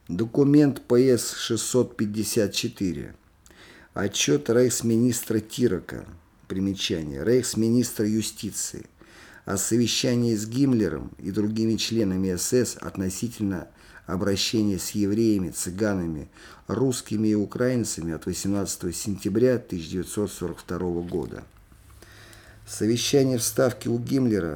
Документ ПС-654. Отчет рейхсминистра Тирака. Примечание. Рейхсминистра юстиции. О совещании с Гиммлером и другими членами СС относительно обращения с евреями, цыганами, русскими и украинцами от 18 сентября 1942 года. Совещание в Ставке у Гиммлера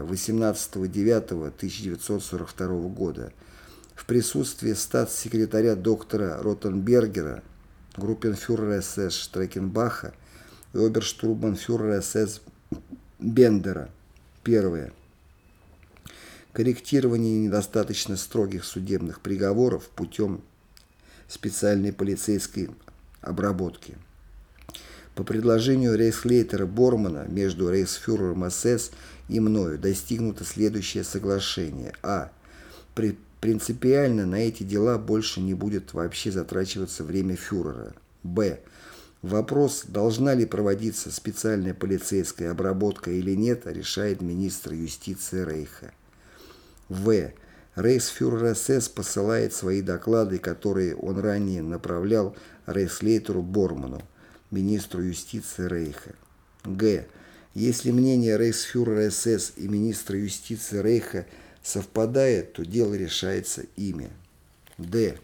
18.09.1942 года в присутствии статс-секретаря доктора Ротенбергера, группенфюрера СС Штрекенбаха и оберштурмбанфюрера СС Бендера. Первое. Корректирование недостаточно строгих судебных приговоров путем специальной полицейской обработки. По предложению рейхслейтера Бормана между рейхсфюрером СС и мною достигнуто следующее соглашение. А. Принципиально на эти дела больше не будет вообще затрачиваться время фюрера. Б. Вопрос, должна ли проводиться специальная полицейская обработка или нет, решает министр юстиции Рейха. В. Рейхсфюрер СС посылает свои доклады, которые он ранее направлял рейхслейтеру Борману, министру юстиции Рейха. Г. Если мнение рейхсфюрера СС и министра юстиции Рейха совпадает, то дело решается ими. Д.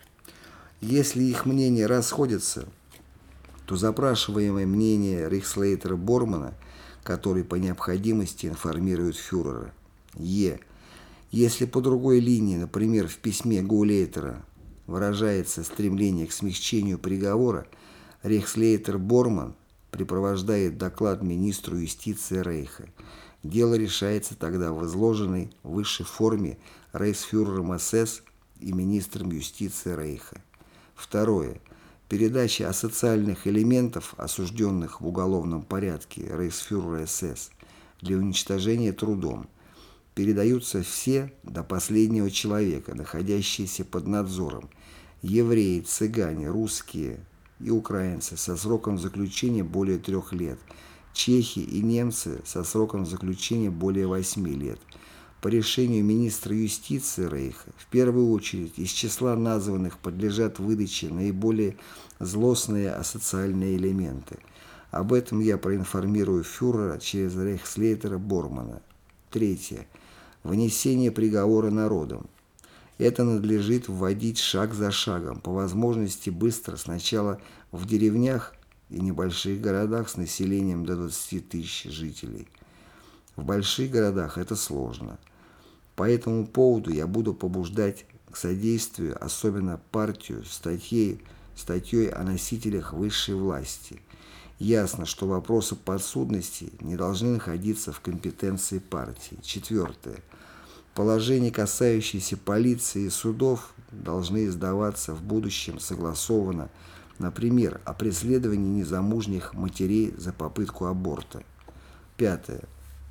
Если их мнения расходятся, то запрашиваемое мнение рейхслейтера Бормана, который по необходимости информирует фюрера. Е. Если по другой линии, например, в письме Гауляйтера, выражается стремление к смягчению приговора, рейхслейтер Борман препровождает доклад министру юстиции Рейха. Дело решается тогда в изложенной выше форме рейхсфюрером СС и министром юстиции Рейха. Второе. Передача асоциальных элементов, осужденных в уголовном порядке рейхсфюрера СС, для уничтожения трудом. Передаются все до последнего человека, находящиеся под надзором. Евреи, цыгане, русские и украинцы со сроком заключения более 3 лет. Чехи и немцы со сроком заключения более 8 лет. По решению министра юстиции Рейха, в первую очередь из числа названных подлежат выдаче наиболее злостные асоциальные элементы. Об этом я проинформирую фюрера через рейхслейтера Бормана. Третье. Вынесение приговора народом. Это надлежит вводить шаг за шагом, по возможности быстро, сначала в деревнях и небольших городах с населением до 20 тысяч жителей. В больших городах это сложно. По этому поводу я буду побуждать к содействию особенно партию статьей о носителях высшей власти. Ясно, что вопросы подсудности не должны находиться в компетенции партии. Четвертое. Положения, касающиеся полиции и судов, должны издаваться в будущем согласованно, например, о преследовании незамужних матерей за попытку аборта. Пятое.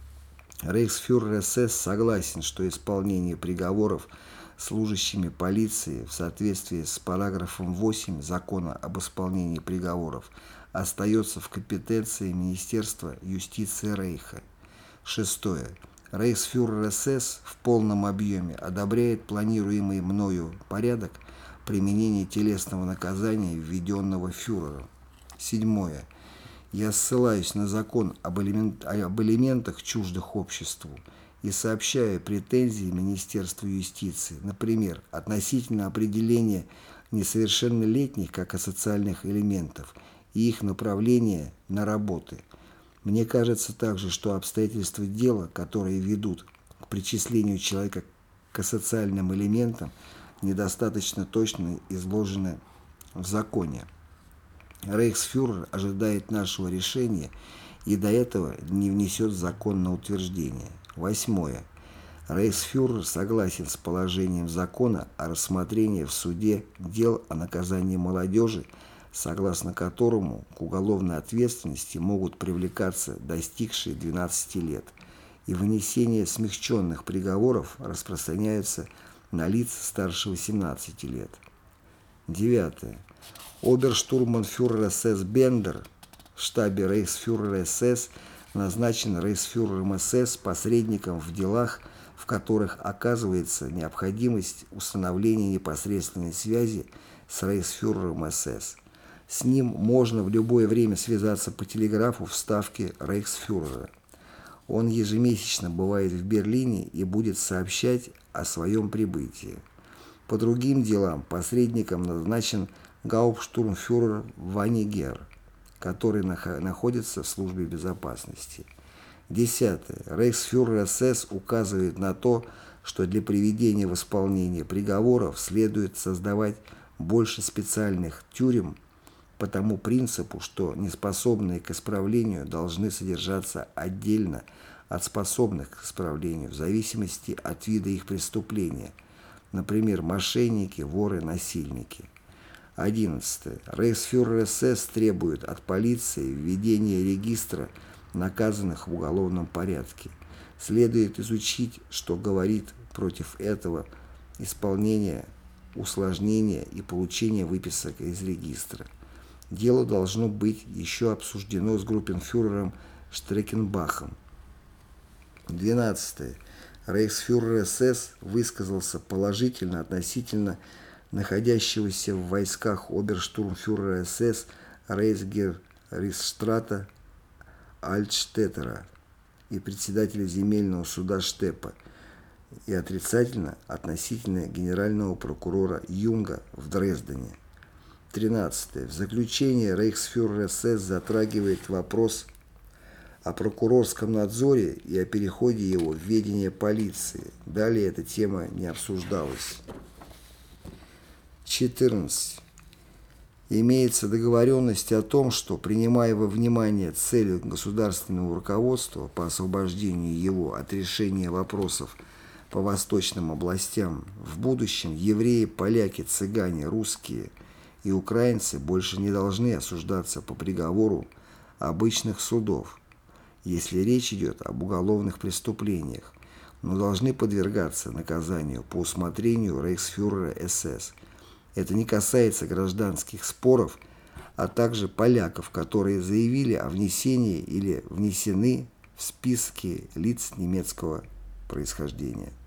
Рейхсфюрер СС согласен, что исполнение приговоров служащими полиции в соответствии с параграфом 8 Закона об исполнении приговоров остается в компетенции Министерства юстиции Рейха. Шестое. Рейхсфюрер СС в полном объеме одобряет планируемый мною порядок применения телесного наказания, введенного фюрером. Седьмое. Я ссылаюсь на закон об элементах, чуждых обществу, и сообщаю претензии Министерству юстиции, например, относительно определения несовершеннолетних как асоциальных элементов и их направления на работы. Мне кажется также, что обстоятельства дела, которые ведут к причислению человека к асоциальным элементам, недостаточно точно изложены в законе. Рейхсфюрер ожидает нашего решения и до этого не внесет закон на утверждение. Восьмое. Рейхсфюрер согласен с положением закона о рассмотрении в суде дел о наказании молодежи, согласно которому к уголовной ответственности могут привлекаться достигшие 12 лет, и вынесение смягченных приговоров распространяется на лиц старше 18 лет. Девятое. Оберштурмбанфюрер СС Бендер в штабе рейхсфюрера СС назначен рейхсфюрером СС посредником в делах, в которых оказывается необходимость установления непосредственной связи с рейхсфюрером СС. С ним можно в любое время связаться по телеграфу в ставке рейхсфюрера. Он ежемесячно бывает в Берлине и будет сообщать о своем прибытии. По другим делам посредником назначен гауптштурмфюрер Ванигер, который находится в службе безопасности. 10. Рейхсфюрер СС указывает на то, что для приведения в исполнение приговоров следует создавать больше специальных тюрем по тому принципу, что неспособные к исправлению должны содержаться отдельно от способных к исправлению в зависимости от вида их преступления, например, мошенники, воры, насильники. 11. Рейхсфюрер СС требует от полиции введения регистра наказанных в уголовном порядке. Следует изучить, что говорит против этого исполнение, усложнение и получение выписок из регистра. Дело должно быть еще обсуждено с группенфюрером Штрекенбахом. 12. Рейхсфюрер СС высказался положительно относительно находящегося в войсках оберштурмфюрера СС Рейхсгеррichtsрата Альтштеттера и председателя земельного суда Штеппа и отрицательно относительно генерального прокурора Юнга в Дрездене. 13. В заключение рейхсфюрер СС затрагивает вопрос о прокурорском надзоре и о переходе его в ведение полиции. Далее эта тема не обсуждалась. 14. Имеется договоренность о том, что, принимая во внимание цели государственного руководства по освобождению его от решения вопросов по восточным областям, в будущем евреи, поляки, цыгане, русские и украинцы больше не должны осуждаться по приговору обычных судов, если речь идет об уголовных преступлениях, но должны подвергаться наказанию по усмотрению рейхсфюрера СС. Это не касается гражданских споров, а также поляков, которые заявили о внесении или внесены в списки лиц немецкого происхождения.